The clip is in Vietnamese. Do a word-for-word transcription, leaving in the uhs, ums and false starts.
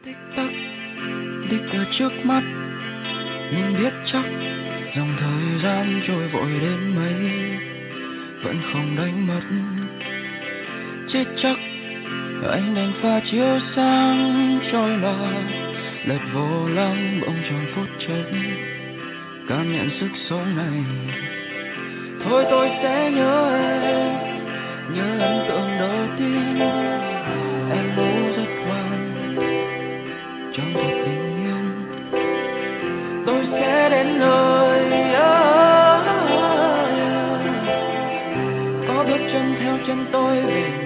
Tích tắc đi qua trước mắt, nhưng biết chắc dòng thời gian trôi vội đến mấy vẫn không đánh mất. Chết chắc anh đành pha chiếu sáng trôi lòa, lật vô lăng bỗng trong phút chốc cảm nhận sức sống này. Thôi tôi sẽ nhớ em, nhớ ấn tượng đầu tiên em ngủ rất ngoan trong thật bình yên. Tôi sẽ đến nơi đó, có bước chân theo chân tôi về